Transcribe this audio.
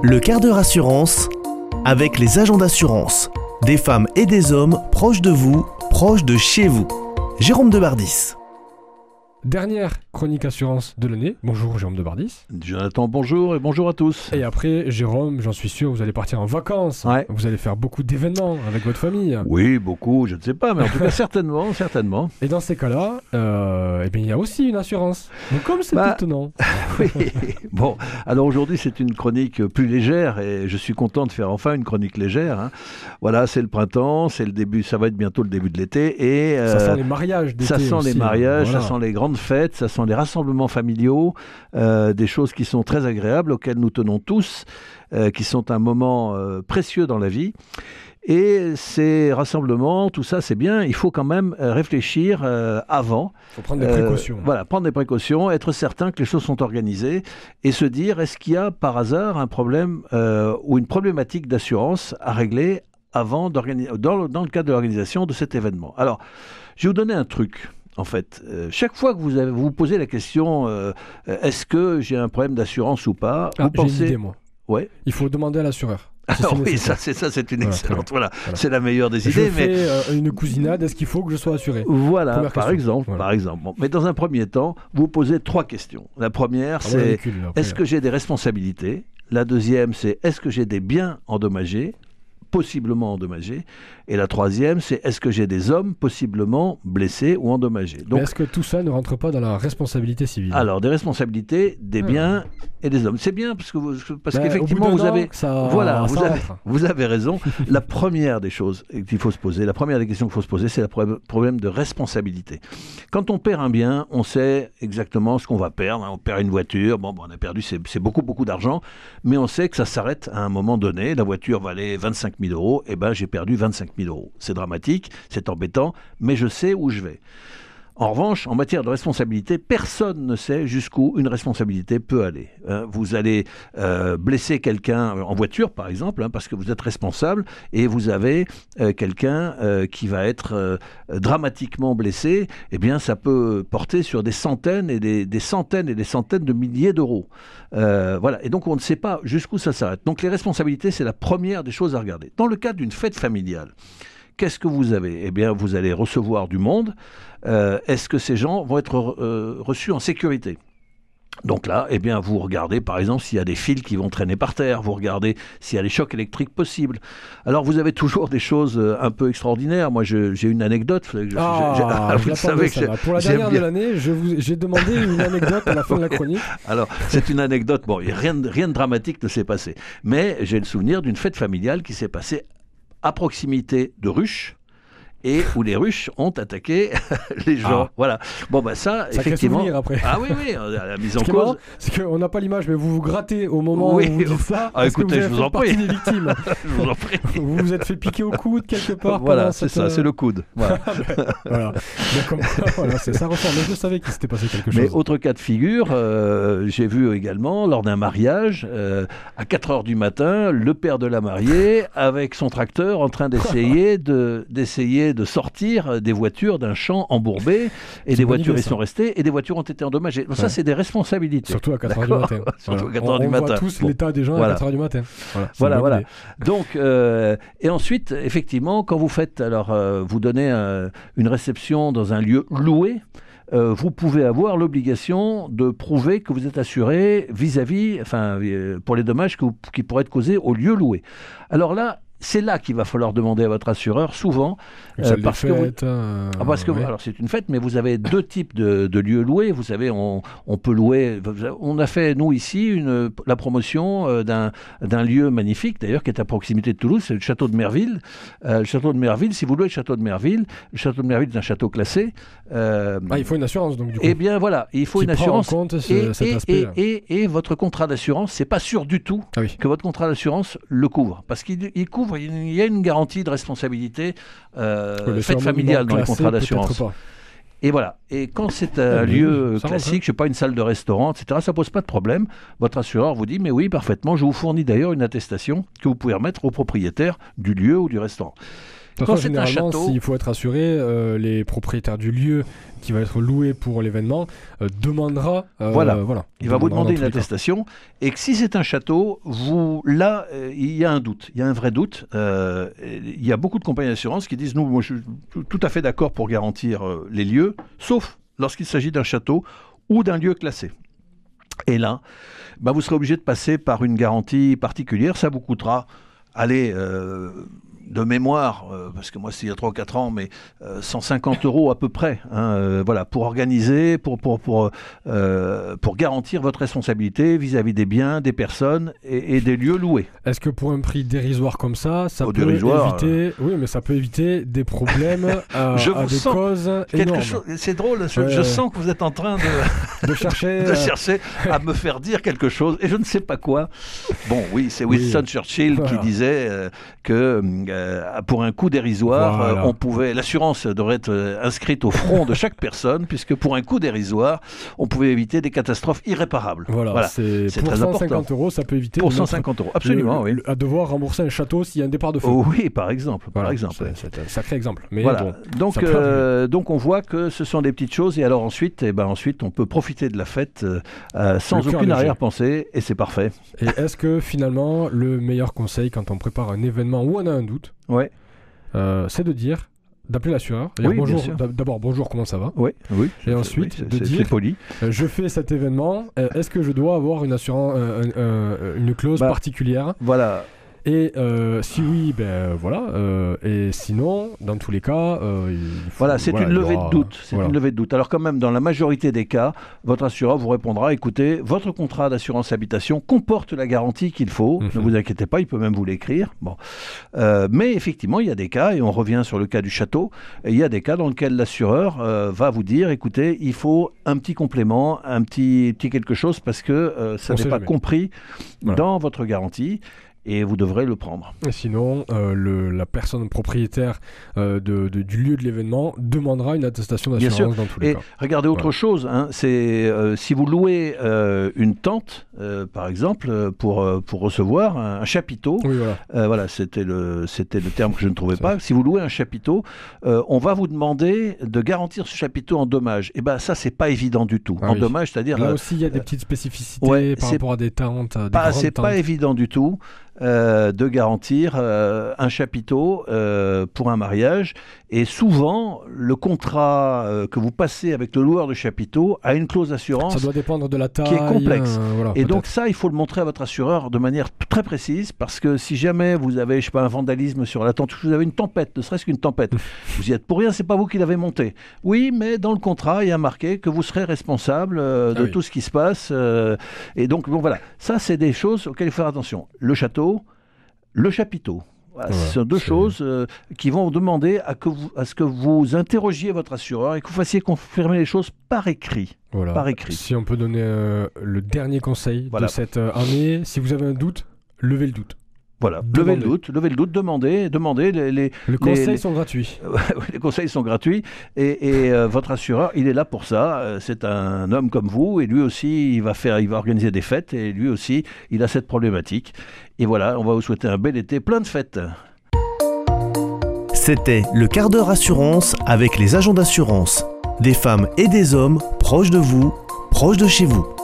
Le quart d'heure assurance avec les agents d'assurance. Des femmes et des hommes proches de vous, proches de chez vous. Jérôme Debardis. Dernière chronique assurance de l'année. Bonjour Jérôme Debardis. Jonathan, bonjour et bonjour à tous. Et après, Jérôme, j'en suis sûr, vous allez partir en vacances. Ouais. Vous allez faire beaucoup d'événements avec votre famille. Oui, beaucoup, je ne sais pas, mais en tout cas certainement. Et dans ces cas-là, il y a aussi une assurance. Donc comme c'est étonnant. Oui. Bon, alors aujourd'hui c'est une chronique plus légère et je suis content de faire enfin une chronique légère. Hein. Voilà, c'est le printemps, c'est le début, ça va être bientôt le début de l'été et ça sent les mariages d'été. Ça sent aussi, les mariages, voilà. Ça sent les grandes fêtes, ça sent les rassemblements familiaux, des choses qui sont très agréables auxquelles nous tenons tous, qui sont un moment précieux dans la vie. Et ces rassemblements, tout ça, c'est bien. Il faut quand même réfléchir avant. Il faut prendre des précautions. Voilà, prendre des précautions, être certain que les choses sont organisées et se dire, est-ce qu'il y a par hasard un problème ou une problématique d'assurance à régler avant dans le cadre de l'organisation de cet événement. Alors, je vais vous donner un truc. En fait, chaque fois que vous vous posez la question, est-ce que j'ai un problème d'assurance ou pas, vous pensez... J'ai une idée, moi. Ouais. Il faut demander à l'assureur. Alors oui, ça c'est une excellente. Voilà. C'est la meilleure des idées. Je fais une cousinade. Est-ce qu'il faut que je sois assuré ? Voilà, par exemple. Bon. Mais dans un premier temps, vous posez 3 questions. La première, c'est est-ce que j'ai des responsabilités ? La deuxième, c'est est-ce que j'ai des biens endommagés ? Possiblement endommagés. Et la troisième, c'est est-ce que j'ai des hommes possiblement blessés ou endommagés. Donc, mais est-ce que tout ça ne rentre pas dans la responsabilité civile ? Alors, des responsabilités, des biens et des hommes. C'est bien parce qu'effectivement, vous avez raison. La première des choses qu'il faut se poser, la première des questions qu'il faut se poser, c'est le problème de responsabilité. Quand on perd un bien, on sait exactement ce qu'on va perdre. Hein. On perd une voiture, on a perdu, c'est beaucoup d'argent, mais on sait que ça s'arrête à un moment donné. La voiture valait 25 000 €, et j'ai perdu 25 000 €. C'est dramatique, c'est embêtant, mais je sais où je vais. En revanche, en matière de responsabilité, personne ne sait jusqu'où une responsabilité peut aller. Vous allez blesser quelqu'un en voiture, par exemple, parce que vous êtes responsable, et vous avez quelqu'un qui va être dramatiquement blessé. Eh bien, ça peut porter sur des centaines et des centaines et des centaines de milliers d'euros. Voilà. Et donc, on ne sait pas jusqu'où ça s'arrête. Donc, les responsabilités, c'est la première des choses à regarder. Dans le cadre d'une fête familiale, qu'est-ce que vous avez ? Eh bien, vous allez recevoir du monde. Est-ce que ces gens vont être reçus en sécurité ? Donc là, eh bien, vous regardez, par exemple, s'il y a des fils qui vont traîner par terre. Vous regardez s'il y a des chocs électriques possibles. Alors, vous avez toujours des choses un peu extraordinaires. Moi, j'ai une anecdote. Vous le savez que pour la dernière de l'année, j'ai demandé une anecdote à la fin de la chronique. Alors, c'est une anecdote. Bon, rien de dramatique ne s'est passé. Mais j'ai le souvenir d'une fête familiale qui s'est passée à proximité de ruches et où les ruches ont attaqué les gens. Voilà. Bon, ça effectivement. Après. Ah oui, la mise en cause. C'est qu'on n'a pas l'image, mais vous vous grattez au moment où vous dites ça. Écoutez, je vous en prie. Des victimes. Je vous en prie. Vous vous êtes fait piquer au coude quelque part. Voilà, c'est ça, c'est le coude. Voilà. Ça ressemble. Mais je savais qu'il s'était passé quelque chose. Mais autre cas de figure, j'ai vu également lors d'un mariage, à 4h du matin, le père de la mariée avec son tracteur en train d'essayer de sortir des voitures d'un champ embourbé, et des voitures y sont restées, et des voitures ont été endommagées. Donc ça, c'est des responsabilités. Surtout à 4h du matin. Surtout à 4h du matin. On voit tous l'état des gens à 4h du matin. Voilà. Donc, et ensuite, effectivement, quand vous faites, vous donnez une réception dans un lieu loué, vous pouvez avoir l'obligation de prouver que vous êtes assuré vis-à-vis, pour les dommages qui pourraient être causés au lieu loué. Alors là, c'est là qu'il va falloir demander à votre assureur, souvent, parce que alors c'est une fête, mais vous avez 2 types de lieux loués. Vous savez, on peut louer. On a fait, nous, ici, la promotion d'un lieu magnifique, d'ailleurs, qui est à proximité de Toulouse, c'est le château de Merville. Le château de Merville, si vous louez le château de Merville est un château classé. Il faut une assurance, donc, du coup. Eh bien, voilà, il faut une assurance. Prend en compte cet aspect. Et votre contrat d'assurance, c'est pas sûr du tout que votre contrat d'assurance le couvre, parce qu'il couvre. Il y a une garantie de responsabilité fête familiale dans les contrats d'assurance. Et voilà. Et quand c'est un lieu classique, je sais pas, une salle de restaurant, etc., ça pose pas de problème. Votre assureur vous dit, mais oui, parfaitement. Je vous fournis d'ailleurs une attestation que vous pouvez remettre au propriétaire du lieu ou du restaurant. De toute façon, généralement, s'il faut être assuré, les propriétaires du lieu qui va être loué pour l'événement demandera. Voilà. Il va vous demander une attestation. Et que si c'est un château, là, il y a un doute. Il y a un vrai doute. Il y a beaucoup de compagnies d'assurance qui disent moi, je suis tout à fait d'accord pour garantir les lieux, sauf lorsqu'il s'agit d'un château ou d'un lieu classé. Et là, vous serez obligé de passer par une garantie particulière. Ça vous coûtera, de mémoire, parce que moi c'est il y a 3 ou 4 ans, mais 150 € à peu près, pour organiser, pour garantir votre responsabilité vis-à-vis des biens, des personnes et des lieux loués. Est-ce que pour un prix dérisoire comme ça, ça peut éviter... Oui, mais ça peut éviter des problèmes à des causes énormes. C'est drôle, je sens que vous êtes en train de chercher à me faire dire quelque chose, et je ne sais pas quoi. Bon, oui, c'est Winston Churchill qui disait que pour un coût dérisoire, l'assurance devrait être inscrite au front de chaque personne, puisque pour un coût dérisoire, on pouvait éviter des catastrophes irréparables. Voilà, c'est très important. Pour 150 €, ça peut éviter. Pour 150 €, absolument, oui. À devoir rembourser un château s'il y a un départ de feu. Oui, par exemple. C'est un sacré exemple. Mais donc on voit que ce sont des petites choses, et alors ensuite, on peut profiter de la fête sans aucune arrière-pensée, et c'est parfait. Et est-ce que finalement, le meilleur conseil quand on prépare un événement où on a un doute, c'est d'appeler l'assureur. Bonjour, comment ça va? Oui. Et ensuite, de dire, c'est poli. Je fais cet événement, est-ce que je dois avoir une assurance, une clause particulière? Voilà. Et si oui, et sinon, dans tous les cas, c'est une levée de doute. Une levée de doute. Alors quand même, dans la majorité des cas, votre assureur vous répondra, écoutez, votre contrat d'assurance habitation comporte la garantie qu'il faut. Ne vous inquiétez pas, il peut même vous l'écrire. Bon. Mais effectivement, il y a des cas, et on revient sur le cas du château, il y a des cas dans lesquels l'assureur va vous dire, écoutez, il faut un petit complément, un petit quelque chose, parce que ça n'est pas compris dans votre garantie. Et vous devrez le prendre. Et sinon, la personne propriétaire du lieu de l'événement demandera une attestation d'assurance dans tous les cas. Et regardez autre chose, c'est si vous louez une tente, par exemple, pour recevoir un chapiteau. Oui, c'était le terme que je ne trouvais pas. Si vous louez un chapiteau, on va vous demander de garantir ce chapiteau en dommages. Et ça, c'est pas évident du tout. Dommages, c'est-à-dire là aussi, il y a des petites spécificités par rapport à des tentes. C'est pas évident du tout. De garantir un chapiteau pour un mariage, et souvent le contrat que vous passez avec le loueur de chapiteau a une clause d'assurance, ça doit dépendre de la taille, qui est complexe, et peut-être. Donc ça, il faut le montrer à votre assureur de manière très précise, parce que si jamais vous avez un vandalisme sur la tente, vous avez une tempête, ne serait-ce qu'une tempête, vous y êtes pour rien, c'est pas vous qui l'avez monté. Oui, mais dans le contrat il y a marqué que vous serez responsable de tout ce qui se passe, et donc ça c'est des choses auxquelles il faut faire attention. Le château, le chapiteau. Ce sont deux choses qui vont demander à ce que vous interrogiez votre assureur et que vous fassiez confirmer les choses par écrit. Par écrit. Si on peut donner le dernier conseil de cette année, si vous avez un doute, levez le doute. Levez le doute, demandez. Les conseils sont gratuits. Les conseils sont gratuits, et votre assureur, il est là pour ça. C'est un homme comme vous, et lui aussi, il va organiser des fêtes, et lui aussi, il a cette problématique. Et voilà, on va vous souhaiter un bel été, plein de fêtes. C'était le quart d'heure assurance avec les agents d'assurance. Des femmes et des hommes proches de vous, proches de chez vous.